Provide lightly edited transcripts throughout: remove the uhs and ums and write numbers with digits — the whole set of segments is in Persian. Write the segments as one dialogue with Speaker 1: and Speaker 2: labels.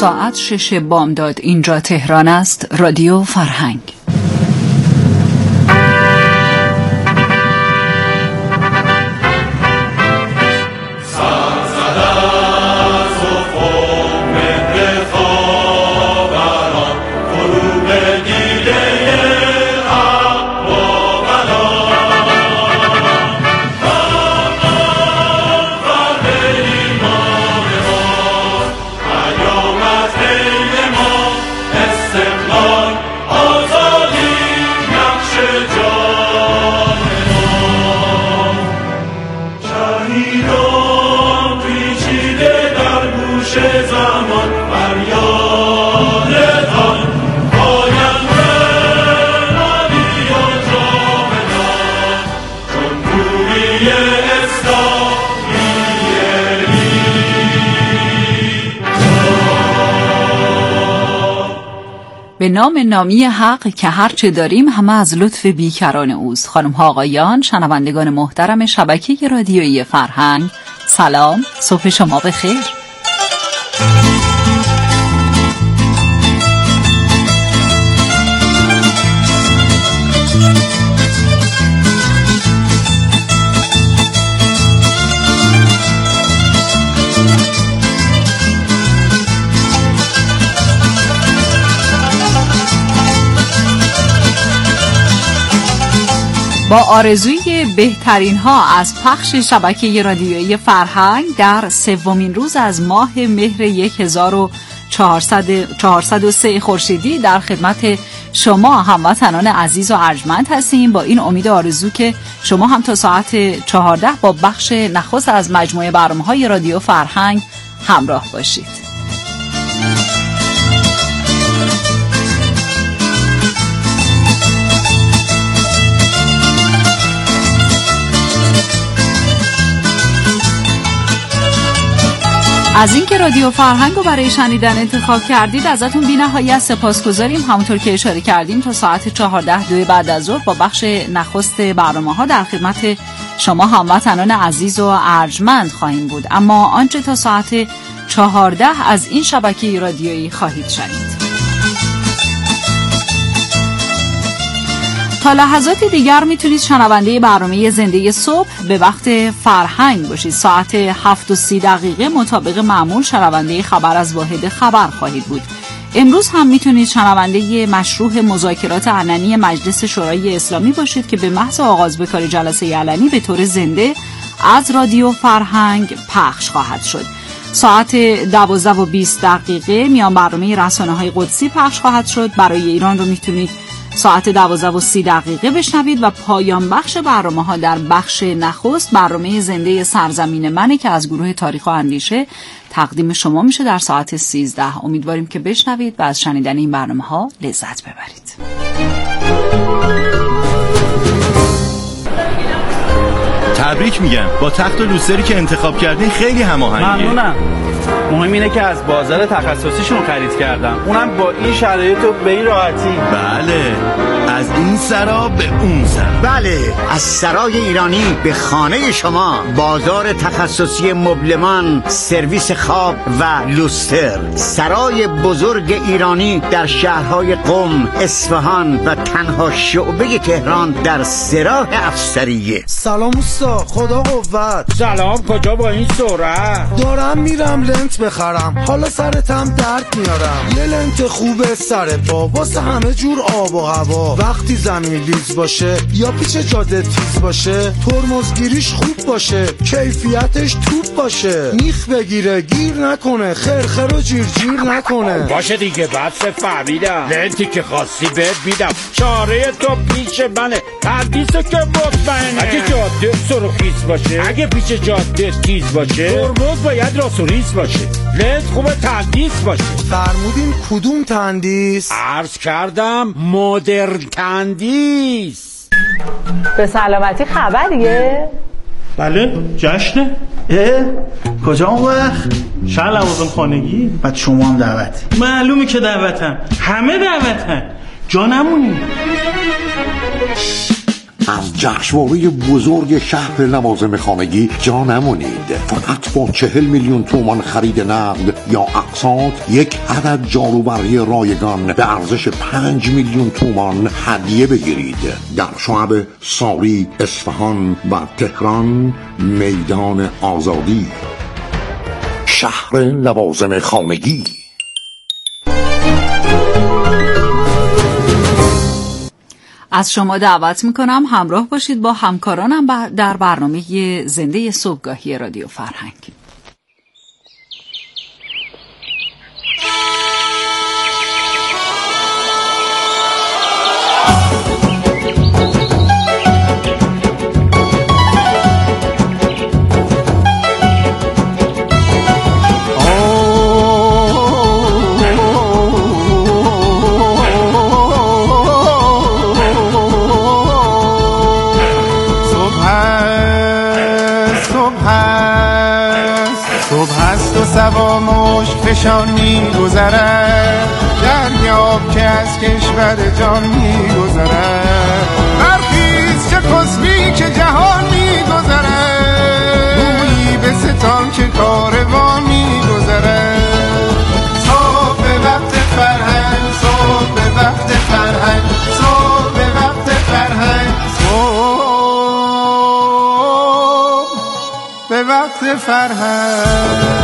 Speaker 1: ساعت 6 بامداد اینجا تهران است. رادیو فرهنگ. به نام نامی حق که هرچه داریم همه از لطف بیکران اوست. خانم ها آقایان، شنوندگان محترم شبکه رادیویی فرهنگ، سلام، صبح شما بخیر. با آرزوی بهترین ها از پخش شبکه رادیویی فرهنگ در سومین روز از ماه مهر 1403 خورشیدی در خدمت شما هموطنان عزیز و ارجمند هستیم، با این امید آرزو که شما هم تا ساعت 14 با بخش نخست از مجموعه برنامه‌های رادیو فرهنگ همراه باشید. از اینکه رادیو فرهنگ رو برای شنیدن انتخاب کردید ازتون بی‌نهایت سپاسگزاریم. همونطور که اشاره کردیم تا ساعت 14 بعد از ظهر با بخش نخست برنامه‌ها در خدمت شما هموطنان عزیز و ارجمند خواهیم بود، اما آنچه تا ساعت 14 از این شبکه رادیویی خواهید شنید. تا لحظات دیگر میتونید شنونده برنامه زنده صبح به وقت فرهنگ باشید. ساعت 7:30 مطابق معمول شنونده خبر از واحد خبر خواهید بود. امروز هم میتونید شنونده مشروح مذاکرات علنی مجلس شورای اسلامی باشید که به محض آغاز به کار جلسه علنی به طور زنده از رادیو فرهنگ پخش خواهد شد. ساعت 12:20 میان برنامه رسانه‌های قدسی پخش خواهد شد. برای ایران رو میتونید ساعت 12:30 بشنوید و پایان بخش برنامه‌ها در بخش نخست برنامه زنده سرزمین منه که از گروه تاریخ و اندیشه تقدیم شما میشه در ساعت 13. امیدواریم که بشنوید و از شنیدن این برنامه‌ها لذت ببرید.
Speaker 2: تبریک میگم، با تخت و لوستری که انتخاب کردین خیلی هماهنگه.
Speaker 3: ممنونم. مهم اینه که از بازار تخصصیشون خرید کردم، اونم با این شرایط و به این راحتی.
Speaker 2: بله، از این سرا به اون سرا.
Speaker 4: بله، از سرای ایرانی به خانه شما. بازار تخصصی مبلمان، سرویس خواب و لوستر. سرای بزرگ ایرانی در شهرهای قم، اصفهان و تنها شعبه تهران در سراح افسریه.
Speaker 5: سلام اوستا، خدا قوت.
Speaker 6: سلام، کجا با این سرعت؟
Speaker 5: دارم میرم لنت بخرم، حالا سرتم درد میارم. یه لنت خوبه سر پا واسه همه جور آب و هوا. وقتی زمین لیز باشه یا پیچ جاده تیز باشه، ترمزگیریش خوب باشه، کیفیتش توپ باشه، میخ بگیره گیر نکنه، خرخر و جیر نکنه.
Speaker 6: باشه دیگه، بس فهمیدم. لنتی که خاصی بهت میدم، چاره تو پیش منه. تردیسه که مطمئنه. اگه جاده سرخیز باشه، اگه پیچ جاده تیز باشه، ترمز باید راست و ریز باشه. لنت خوبه تندیس باشه.
Speaker 5: فرمودین کدوم تندیس؟
Speaker 6: عرض کردم مدرن تندیس.
Speaker 7: به سلامتی خبریه؟
Speaker 3: بله، جشنه. کجا اون وقت؟ شهر لوازم خانگی.
Speaker 8: بعد شما هم دعوتی؟
Speaker 3: معلومه که دعوتم، همه دعوتن، جا نمونی.
Speaker 8: از جشنواره بزرگ شهر لوازم خانگی جا نمونید. فقط با 40 میلیون تومان خرید نقد یا اقساط یک عدد جاروبرقی رایگان به ارزش 5 میلیون تومان هدیه بگیرید. در شعب ساری، اصفهان و تهران میدان آزادی. شهر لوازم خانگی.
Speaker 1: از شما دعوت میکنم همراه باشید با همکارانم در برنامه زنده صبحگاهی رادیو فرهنگ.
Speaker 9: سوا مشک فشان می‌گذرد، دریاب که از کشور جان می‌گذرد. برخیز چه خسبی که جهان می‌گذرد، گویی به ستان که کاروان می‌گذرد. صبح به وقت فرهنگ، صبح به وقت فرهنگ، صبح به وقت فرهنگ، صبح به وقت فرهنگ.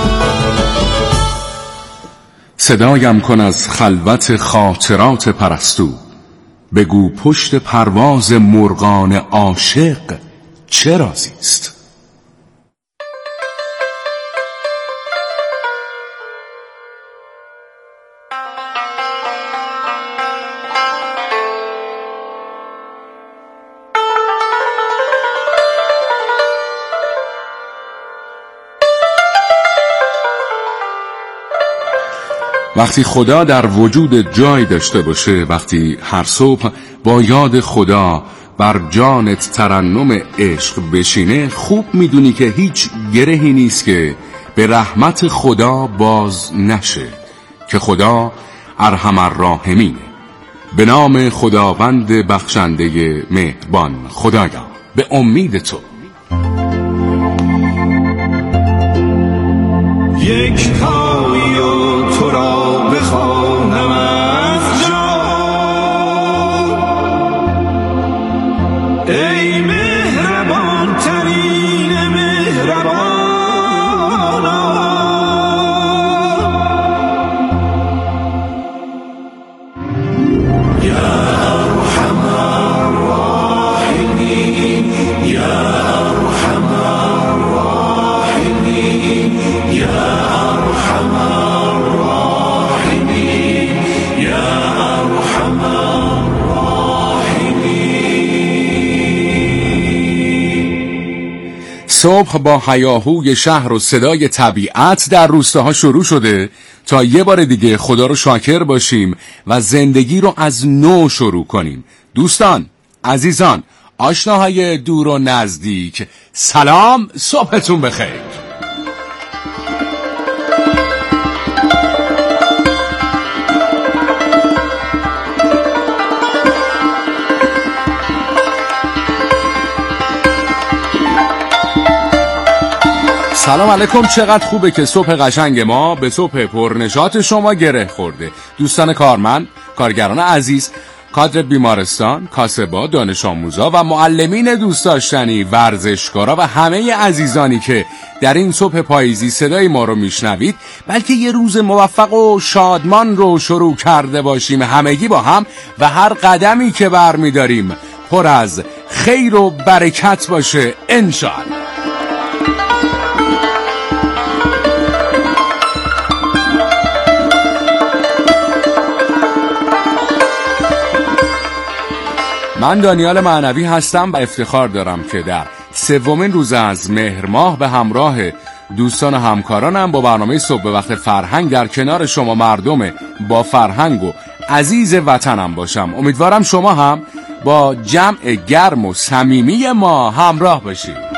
Speaker 10: صدایم کن از خلوت خاطرات پرستو، بگو پشت پرواز مرغان عاشق چه رازی است؟ وقتی خدا در وجود جای داشته باشه، وقتی هر صبح با یاد خدا بر جانت ترنم عشق بشینه، خوب میدونی که هیچ گرهی نیست که به رحمت خدا باز نشه، که خدا ارحم الراحمینه. به نام خداوند بخشنده مهربان. خدایا به امید تو.
Speaker 11: یک پایی و تو را بخوانم از جان، ای مهربان ترین مهربانان، یا ارحم الراحمین، یا ارحم الراحمین، یا
Speaker 10: صبح با هیاهوی شهر و صدای طبیعت در روستاها شروع شده تا یه بار دیگه خدا رو شاکر باشیم و زندگی رو از نو شروع کنیم. دوستان، عزیزان، آشناهای دور و نزدیک، سلام، صبحتون بخیر. سلام علیکم. چقدر خوبه که صبح قشنگ ما به صبح پرنشاط شما گره خورده. دوستان کارمند، کارگران عزیز، کادر بیمارستان، کاسبا، دانش آموزا و معلمین دوست داشتنی، ورزشکارا و همه عزیزانی که در این صبح پاییزی صدای ما رو میشنوید، بلکه یه روز موفق و شادمان رو شروع کرده باشیم همگی با هم و هر قدمی که برمیداریم پر از خیر و برکت باشه انشاءالله. من دانیال معنوی هستم و افتخار دارم که در سومین روز از مهر ماه به همراه دوستان و همکارانم با برنامه صبح به وقت فرهنگ در کنار شما مردم با فرهنگ و عزیز وطنم باشم. امیدوارم شما هم با جمع گرم و صمیمی ما همراه باشید.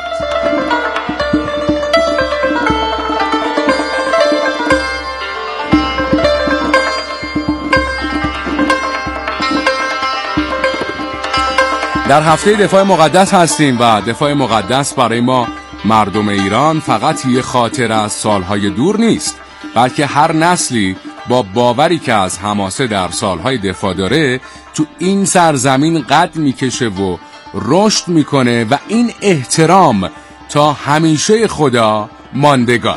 Speaker 10: در هفته دفاع مقدس هستیم و دفاع مقدس برای ما مردم ایران فقط یه خاطر از سالهای دور نیست، بلکه هر نسلی با باوری که از حماسه در سالهای دفاع داره تو این سرزمین قد میکشه و رشد میکنه و این احترام تا همیشه خدا ماندگار.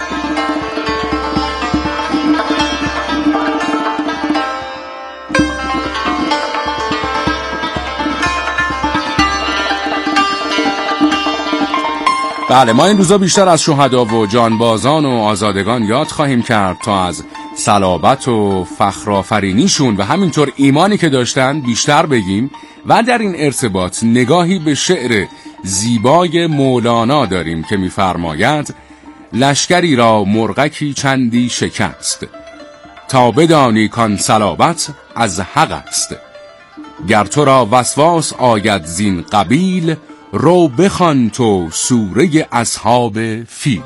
Speaker 10: بله، ما این روزا بیشتر از شهدا و جانبازان و آزادگان یاد خواهیم کرد تا از صلابت و فخرآفرینیشون و همینطور ایمانی که داشتن بیشتر بگیم و در این ارتباط نگاهی به شعر زیبای مولانا داریم که می‌فرماید لشکری را مرغکی چندی شکست، تا بدانی کان صلابت از حق است. گر تو را وسواس آید زین قبیل، رو بخوان تو سوره اصحاب فیل.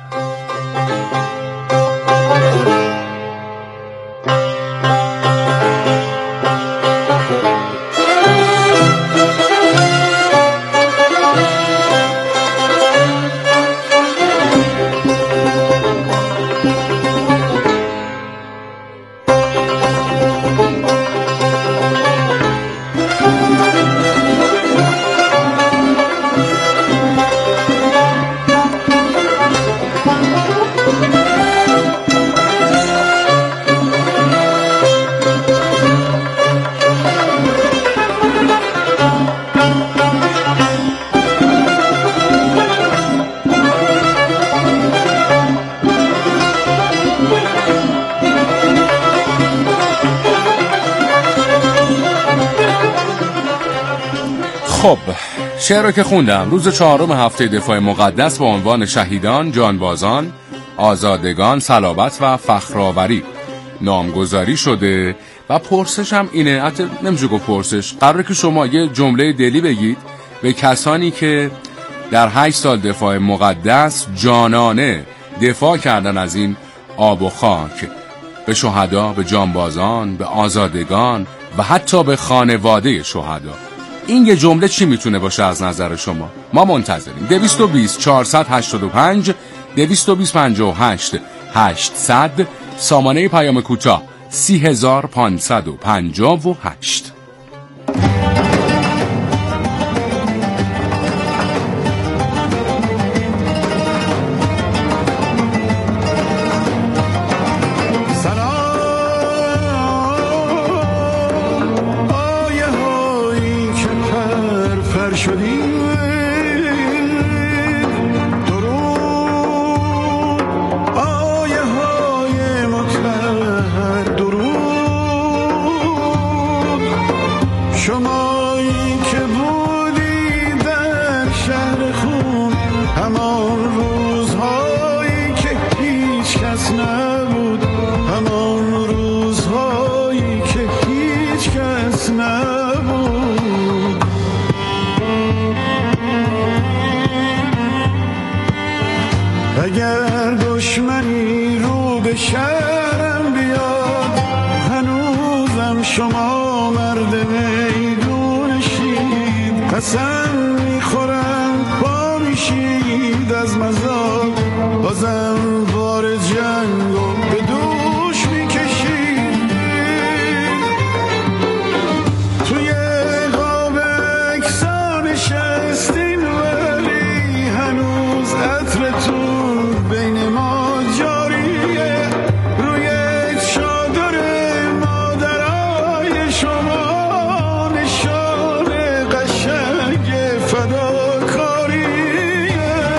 Speaker 10: خب، شعر رو که خوندم، روز 4 هفته دفاع مقدس با عنوان شهیدان، جانبازان، آزادگان، صلابت و فخرآوری نامگذاری شده و پرسش هم اینه، حتی نمیشه گفت پرسش، قراره که شما یه جمله دلی بگید به کسانی که در 8 سال دفاع مقدس جانانه دفاع کردن از این آب و خاک، به شهدا، به جانبازان، به آزادگان و حتی به خانواده شهدا. این یه جمله چی میتونه باشه از نظر شما؟ ما منتظریم. 220 485 220 58 800 سامانه پیام کوتاه 3558.
Speaker 11: اگر دشمنی رو به شهرم بیاد، هنوزم شما مرد میدونشید. قسم میخورم پا میشید از مزار، بازم بار جنگو به دوش میکشید. توی قاب اکسا نشستین ولی هنوز عطرتون بین ما جاریه. روی چادر مادرای شما نشان قشنگ فداکاریه.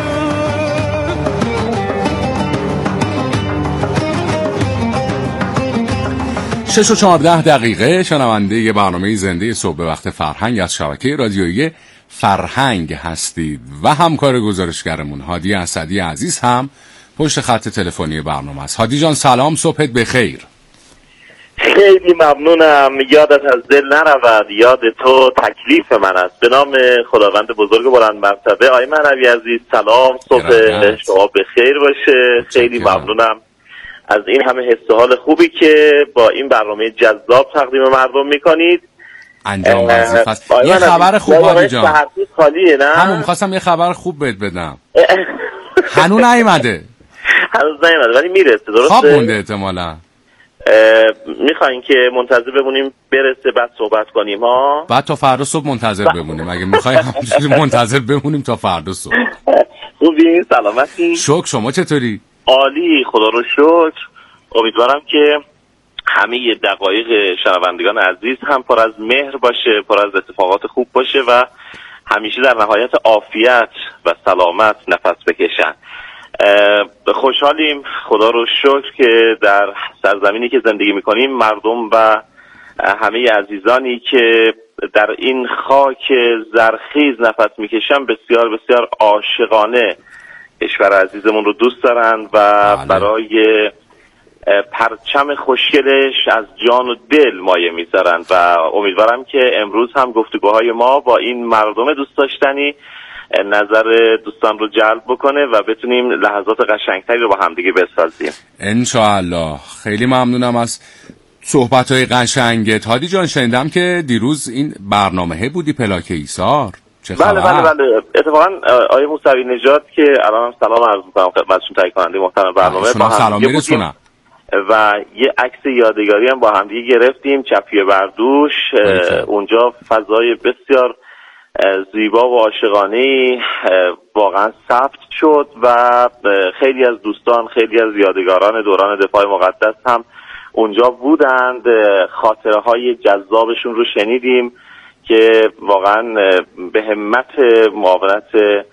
Speaker 10: 6:14 شنونده برنامه زنده صبح وقت فرهنگ از شبکه رادیویی فرهنگ هستید و همکار گزارشگرمون هادی اسدی عزیز هم پشت خط تلفنی برنامه است. هادی جان سلام، صبحت بخیر.
Speaker 12: خیلی ممنونم، یادت از دل نرود، یاد تو تکلیف من است. به نام خداوند بزرگ بلند مرتبه. آقای معنوی عزیز سلام، صبح شما بخیر باشه. خیلی ممنونم از این همه حس و حال خوبی که با این برنامه جذاب تقدیم مردم میکنید.
Speaker 10: انجام وظیفه است. یه خبر خوب هادی جان
Speaker 12: خالیه نه؟
Speaker 10: همون می‌خواستم یه خبر خوب بهت بدم. هنوز نیومده
Speaker 12: ولی میرسه درسته؟
Speaker 10: خواب مونده احتمالاً.
Speaker 12: میخواین که منتظر بمونیم برسه بعد صحبت کنیم ها؟
Speaker 10: بعد تا فردا صبح منتظر بمونیم. اگه میخوایم همونجوری منتظر بمونیم تا فردا صبح.
Speaker 12: خوبی؟ سلامتی؟
Speaker 10: شکر، شما چطوری؟
Speaker 12: عالی، خدا رو شکر. امیدوارم که همه دقایق شنوندگان عزیز هم پر از مهر باشه، پر از اتفاقات خوب باشه و همیشه در نهایت عافیت و سلامت نفس بکشن. خوشحالیم خدا رو شکر که در سرزمینی که زندگی میکنیم مردم و همه عزیزانی که در این خاک زرخیز نفس میکشن بسیار بسیار عاشقانه کشور عزیزمون رو دوست دارن و برای پرچم خوشگلش از جان و دل مایه میذارن و امیدوارم که امروز هم گفتگوهای ما با این مردم دوست داشتنی نظر دوستان رو جلب بکنه و بتونیم لحظات قشنگتری رو با همدیگه بسازیم
Speaker 10: انشاءالله. خیلی ممنونم از صحبت‌های قشنگت. هادی جان شنیدم که دیروز این برنامه بودی پلاک ایثار. چه خبر؟
Speaker 12: بله اتفاقا آقای موسوی نژاد که الان هم سلام عرض می‌کنم خدمتشون، تهیه کننده محترم برنامه، با
Speaker 10: سلام میرسونم
Speaker 12: و یه عکس یادگاری هم با همدیگه گرفتیم چپیه بردوش. اونجا فضای بسیار زیبا و عاشقانه‌ای واقعا ثبت شد و خیلی از دوستان، خیلی از یادگاران دوران دفاع مقدس هم اونجا بودند. خاطره های جذابشون رو شنیدیم که واقعا به همت معاونت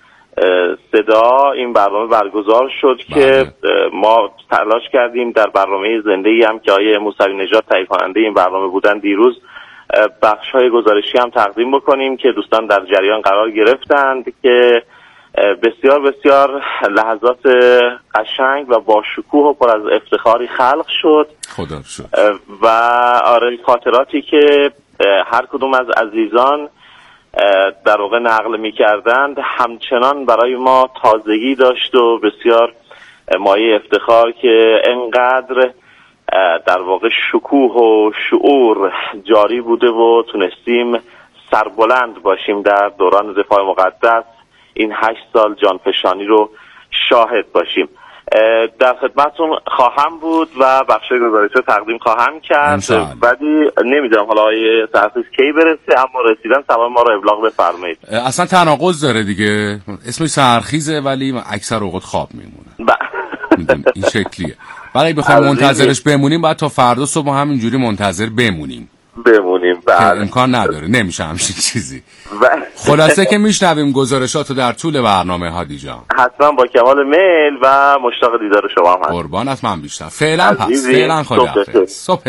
Speaker 12: صدا این برنامه برگزار شد که ما تلاش کردیم در برنامه زنده‌ای هم که آقای موسوی نژاد تهیه کننده این برنامه بودن دیروز بخش‌های گزارشی هم تقدیم بکنیم که دوستان در جریان قرار گرفتند که بسیار بسیار لحظات قشنگ و با شکوه و پر از افتخاری خلق شد.
Speaker 10: خدا شکر.
Speaker 12: و آره خاطراتی که هر کدوم از عزیزان در واقع نقل می‌کردند همچنان برای ما تازگی داشت و بسیار مایه افتخار که انقدر در واقع شکوه و شعور جاری بوده و تونستیم سربلند باشیم در دوران دفاع مقدس این 8 سال جانفشانی رو شاهد باشیم. در خدمتتون خواهم بود و بخشای گزارش رو تقدیم خواهم کرد، ولی نمیدونم حالا آیه تحقیق کی برسه، اما رسیدن سلام ما رو ابلاغ بفرمایید.
Speaker 10: اصلا تناقض داره دیگه، اسمش سرخیزه ولی اکثر اوقات خواب میمونه. این شکلیه. برای بخوایم منتظرش بمونیم باید تا فردا صبح همینجوری منتظر بمونیم.
Speaker 12: بله.
Speaker 10: امکان نداره، نمیشه همچین چیزی. خلاصه که میشنویم گزارشاتو در طول برنامه هادی جان.
Speaker 12: حتما با کمال میل و مشتاق دیدار شما هم هست.
Speaker 10: قربانت من بیشتر. فعلا پس فعلا خداحافظ. صبح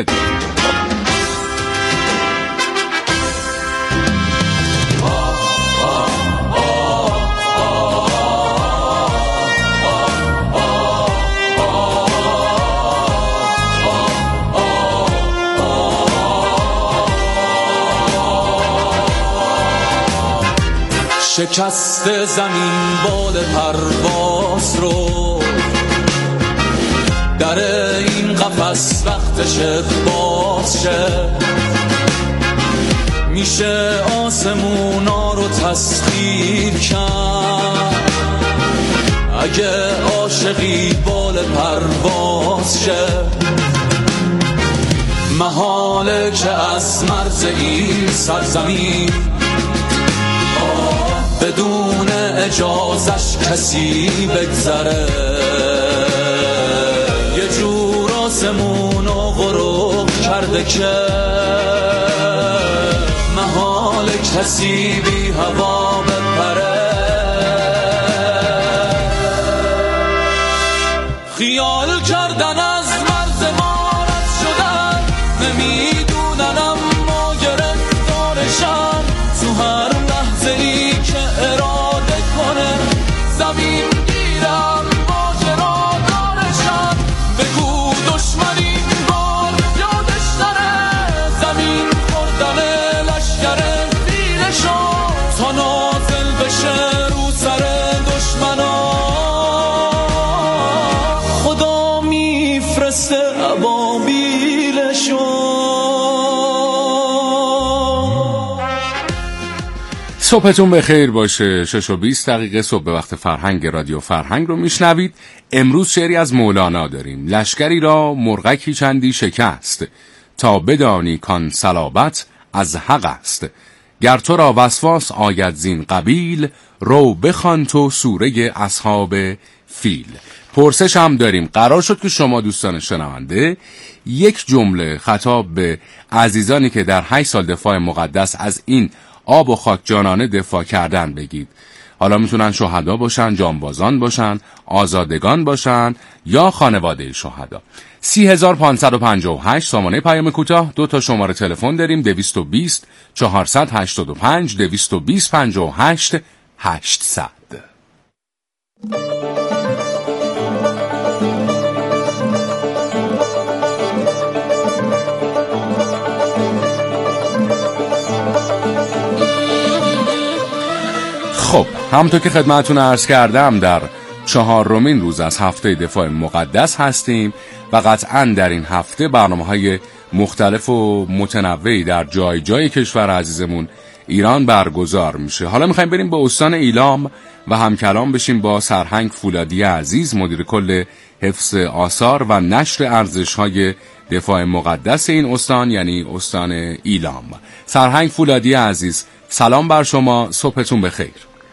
Speaker 13: شکست زمین بال پرواز رو در این قفس وقتش باز شه، میشه آسمونا رو تسخیر کرد اگه عاشقی بال پرواز شه. محاله که از مرز این سرزمین بدون اجازش کسی بگذره، یه جور آسمون و غروب کرده که محال کسی بی هوا بپره. خیال کردن از مرز ما رد شدن، نمیدونن اما گرفتارشن، تو هر لحظه‌ای که اراده کنه زمین گیرم ماجرا دارشن. بگو دشمنی بار یادش داره، زمین خوردن لشگر فیلشان تا نازل بشه رو سر دشمنا. خدا
Speaker 10: صبحتون بخیر باشه. 6:20 صبح به وقت فرهنگ رادیو فرهنگ رو میشنوید. امروز شعری از مولانا داریم. لشکری را مرغکی چندی شکست، تا بدانی کان صلابت از حق است. گر تو را وسواس آید زین قبیل، رو بخوان تو سوره اصحاب فیل. پرسش هم داریم. قرار شد که شما دوستان شنونده یک جمله خطاب به عزیزانی که در 8 سال دفاع مقدس از این آب و خاک جانانه دفاع کردن بگید. حالا میتونن شهدا باشن، جانبازان باشن، آزادگان باشن یا خانواده شهدا. 30558 سامانه پیام کوتاه. 2 تا شماره تلفن داریم: 220 485 220 58 800. خب همونطور که خدمتتون عرض کردم در 4مین روز از هفته دفاع مقدس هستیم و قطعاً در این هفته برنامه‌های مختلف و متنوعی در جای جای کشور عزیزمون ایران برگزار میشه. حالا میخوایم بریم به استان ایلام و همکلام بشیم با سرهنگ فولادی عزیز، مدیر کل حفظ آثار و نشر ارزش‌های دفاع مقدس این استان، یعنی استان ایلام. سرهنگ فولادی عزیز، سلام بر شما، صبحتون بخیر.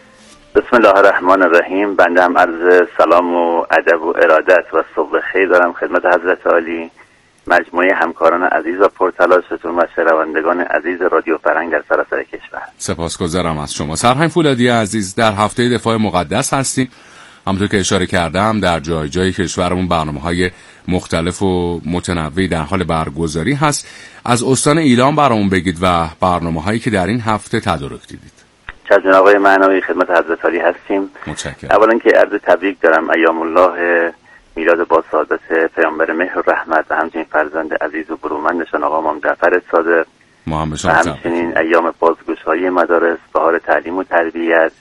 Speaker 14: بسم الله الرحمن الرحیم. بنده هم عرض سلام و ادب و ارادت و صبح خیر دارم خدمت حضرت عالی، مجموعه همکاران عزیز و پرتلاشتون و شنوندگان عزیز رادیو فرهنگ در سراسر کشور.
Speaker 10: سپاسگزارم از شما. سرهنگ فولادی عزیز، در هفته دفاع مقدس هستیم. همونطور که اشاره کردم در جای جای کشورمون برنامه‌های مختلف و متنوعی در حال برگزاری هست. از استان ایلام برامون بگید و برنامه‌هایی که در این هفته تدارک دیدید.
Speaker 14: جناب آقای معنوی، خدمت حضرت عالی هستیم.
Speaker 10: متشکرم.
Speaker 14: اولا که عرض تبریک دارم ایام الله میلاد با سعادت پیامبر مهر و رحمت و همچنین فرزند عزیز و برومندشان آقا امام جعفر صادق و همچنین ایام بازگشایی مدارس، بهار تعلیم و تربیت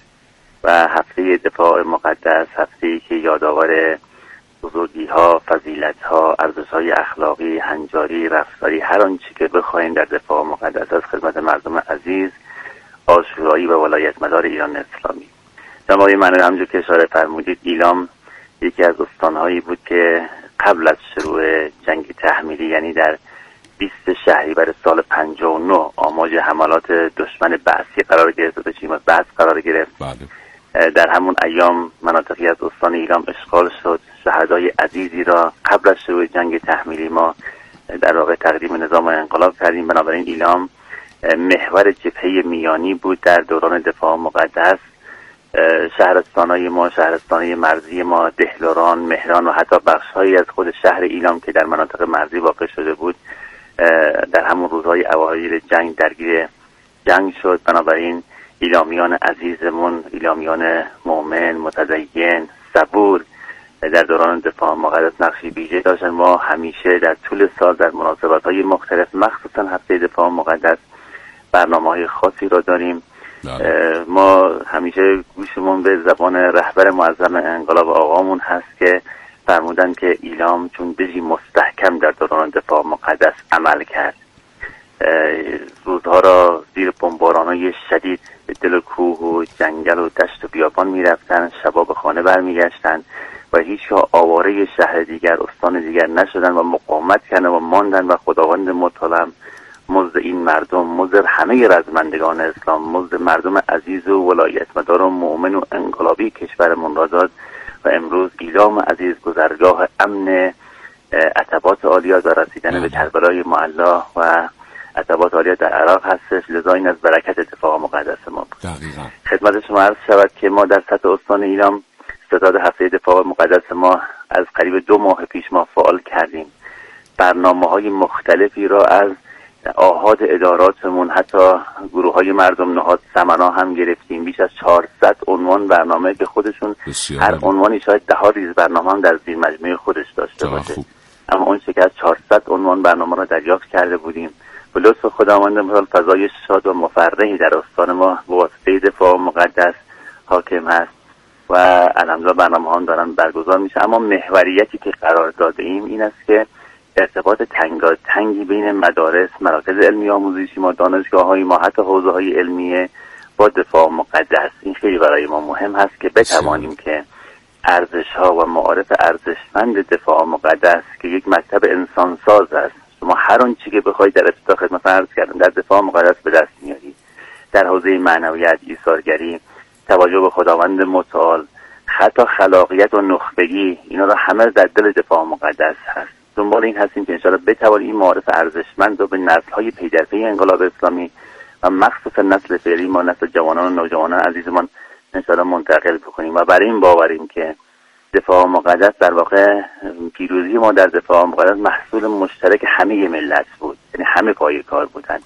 Speaker 14: و هفته دفاع مقدس، هفته‌ای که یادآور بزرگی‌ها، فضیلت‌ها، ارزش‌های اخلاقی، هنجاری، رفتاری، هر آنچه که بخواین در دفاع مقدس از خدمت مردم عزیز، عاشورایی و ولایت مدار ایران اسلامی. جناب آقای معنوی، همونجور که اشاره فرمودید، ایلام یکی از استان‌هایی بود که قبل از شروع جنگ تحمیلی، یعنی در 20 شهریور سال 59 آماج حملات دشمن بعثی قرار گرفت و تشمیمات بعث قرار گرفت. در همون ایام مناطقی از استان ایلام اشغال شد. شهدای عزیزی را قبل از شروع جنگ تحمیلی ما در واقع تقدیم نظام انقلاب کردیم. بنابراین ایلام محور جبهه میانی بود در دوران دفاع مقدس. شهرستانهای ما، شهرستانهای مرزی ما، دهلوران، مهران و حتی بخشهایی از خود شهر ایلام که در مناطق مرزی واقع شده بود در همون روزهای اوایل جنگ درگیر جنگ شد. بنابراین ایلامیان عزیزمون، ایلامیان مؤمن، متدین، صبور در دوران دفاع مقدس نقشی ویژه داشتن. ما همیشه در طول سال در مناسبت‌های مختلف، مخصوصا هفته دفاع مقدس، برنامه‌های خاصی را داریم. ما همیشه گوشمون به زبان رهبر معظم انقلاب آقامون هست که فرمودن که ایلام چون بجی مستحکم در دوران دفاع مقدس عمل کرد، روزها را زیر بمباران‌های شدید به دل کوه و جنگل و دشت و بیابان می‌رفتن، شبا به خانه برمیگشتن و هیچ آواره شهر دیگر، استان دیگر نشدن و مقاومت کردن و ماندن و خداوند متعال مزد این مردم، مزد همه رزمندگان اسلام، مزد مردم عزیز و ولایت مدار و مؤمن و انقلابی کشورمون را داد و امروز ایلام عزیز گذرگاه امن عتبات عالیات و رسیدن به کربلای معلا و عتبات عالیات در عراق هستش. لذا این از برکت دفاع مقدس ما بود.
Speaker 10: دقیقاً.
Speaker 14: خدمت شما عرض شود که ما در سطح استان ایلام ستاد هفته دفاع مقدس ما از قریب 2 ماه پیش ما فعال کردیم. برنامه‌های مختلفی را از آحاد اداراتمون، حتی گروه‌های مردم نهاد سمنا هم گرفتیم. بیش از 400 عنوان برنامه که خودشون هر عنوانی شاید 10 ریز برنامه هم در زیر مجموعه خودش داشته باشه، اما اون چه که از 400 عنوان برنامه را دریافت کرده بودیم به لطف خداوند متعال فضای شاد و مفرحی در استان ما به واسطه دفاع مقدس حاکم هست و الحمدلله برنامه هم دارن برگزار میشه. اما محوریتی که قرار داده ایم این است که ارتباط تنگی بین مدارس، مراکز علمی آموزشی ما، دانشگاه‌های ما، حتی حوزه‌های علمیه با دفاع مقدس. این خیلی برای ما مهم هست که بتوانیم که ارزش‌ها و معارف ارزشمند دفاع مقدس که یک مکتب انسانساز است، شما هر آن چی که بخواید در ابتدا خدمت عرض کردم در دفاع مقدس به دست میارید، در حوزه معنویت، ایثارگری، توجه به خداوند متعال، حتی خلاقیت و نخبگی، اینا رو همه در دل دفاع مقدس هست. دنبال این هستیم که انشاءالله بتوانیم این معارف ارزشمند رو به نسل‌های پی در پی انقلاب اسلامی و مخصوصا نسل فعلی ما، نسل جوانان و نوجوانان عزیزمان انشاءالله منتقل بکنیم و برای این باوریم که دفاع مقدس در واقع پیروزی ما در دفاع مقدس محصول مشترک همه ملت بود، یعنی همه پای کار بودن،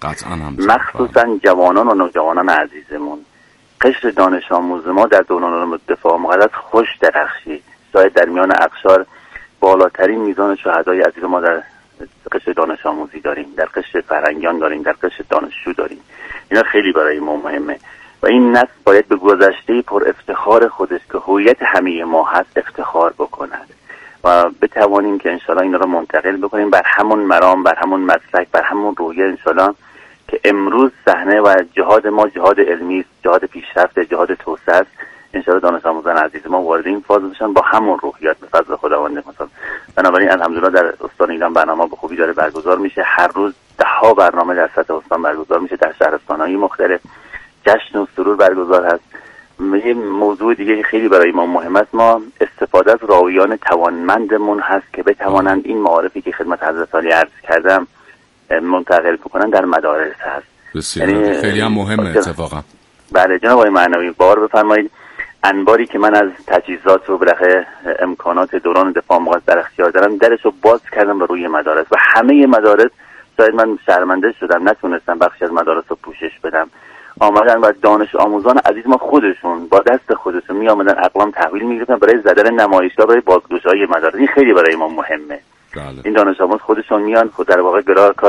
Speaker 14: مخصوصا جوانان و نوجوانان عزیزمون. قشر دانش آموز ما در دوران دفاع مقدس خوش درخشید، شاید در میان اقشار بالاترین میزان شهدای عزیز ما در قشر دانش آموزی داریم، در قشر فرهنگیان داریم، در قشر دانشجو داریم. اینا خیلی برای ما مهمه و این نسل باید به گذشته پر افتخار خودش که هویت همه ما هست افتخار بکند و بتوانیم که انشالله اینا رو منتقل بکنیم بر همون مرام، بر همون مسلک، بر همون روحیه انشالله که امروز صحنه و جهاد ما جهاد علمی است، جهاد پیشرفت، جهاد توسعه است. انشالله دانش آموزان عزیز ما وارد این فاز بشن با همون روحیات به فضل خداوند متعال. بنابراین الحمدلله در استان ایلام برنامه به خوبی داره برگزار میشه. هر روز 10 برنامه در سطح استان برگزار میشه، در شهرستان‌های مختلف جشن و سرور برگزار هست. یه موضوع دیگه خیلی برای ما مهم است، ما استفاده از راویان توانمندمون هست که بتوانند این معارفی که خدمت حضرت عالی عرض کردم منتقل بکنن در مدارس هست.
Speaker 10: بسیار خیلی هم مهمه اتفاقا.
Speaker 14: بله جناب آقای معنوی، بار بفرمایید انباری که من از تجهیزات و برخه امکانات دوران دفاع مقدس در اختیار دارم درش رو باز کردم به روی مدارس و همه مدارس، شاید من شرمنده شدم نتونستم بخشی از مدارس رو پوشش بدم، آمدن و دانش آموزان عزیز ما خودشون با دست خودشون می آمدن اقلام تحویل می گرفتن برای زدن نمایشگاه، برای بازگشایی مدارس. این خیلی برای ما مهمه.
Speaker 10: بله.
Speaker 14: این دانش آموز خودشون میان، خود در واقع گره کار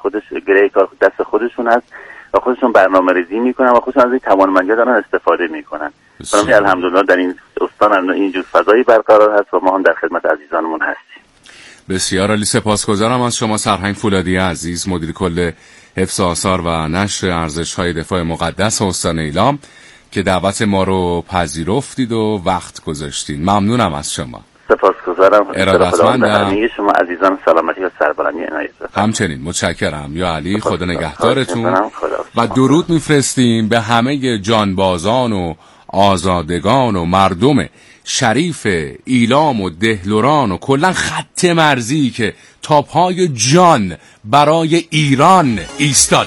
Speaker 14: دست خودشون هست و خودشون برنامه‌ریزی میکنن و خودشون از این توانمندی دارن استفاده میکنن. الحمدلله در این استان اینجور فضایی برقرار هست و ما هم در خدمت عزیزانمون هستیم.
Speaker 10: بسیار عالی، سپاسگزارم از شما سرهنگ فولادی عزیز، مدیر کل حفظ آثار و نشر ارزش‌های دفاع مقدس استان ایلام که دعوت ما رو پذیرفتید و وقت گذاشتید. ممنونم از شما.
Speaker 14: سپاسگزارم.
Speaker 10: ارادتمندم.
Speaker 14: شما عزیزان سلامتی و سربلندی عنایت فرمایید.
Speaker 10: همچنین متشکرم یا علی، خدا نگهدارتون و درود میفرستیم به همه جانبازان و آزادگان و مردم شریف ایلام و دهلوران و کلا خط مرزی که تا پای جان برای ایران ایستادن.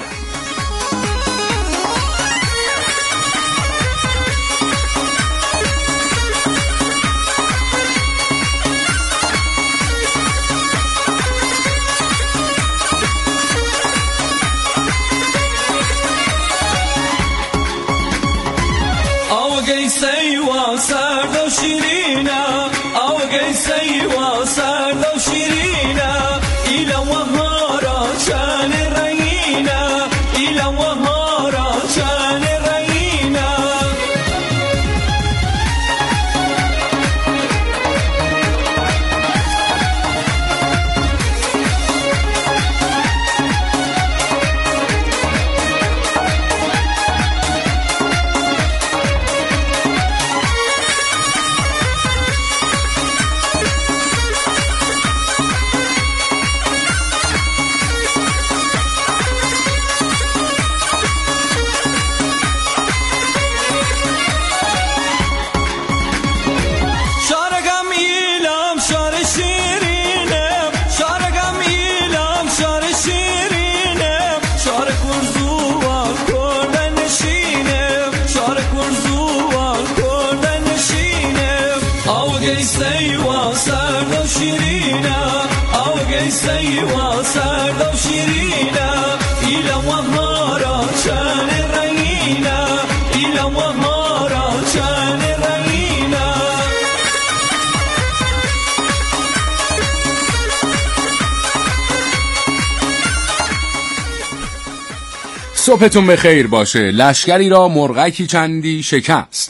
Speaker 10: صبحتون بخیر باشه. لشکری را مرغکی چندی شکست،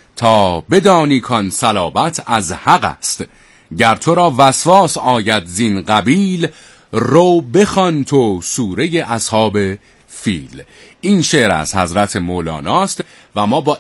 Speaker 10: تا بدانی کان صلابت از حق است. گر تو را وسواس آید زین قبیل، رو بخوان تو سوره اصحاب فیل. این شعر از حضرت مولاناست و ما با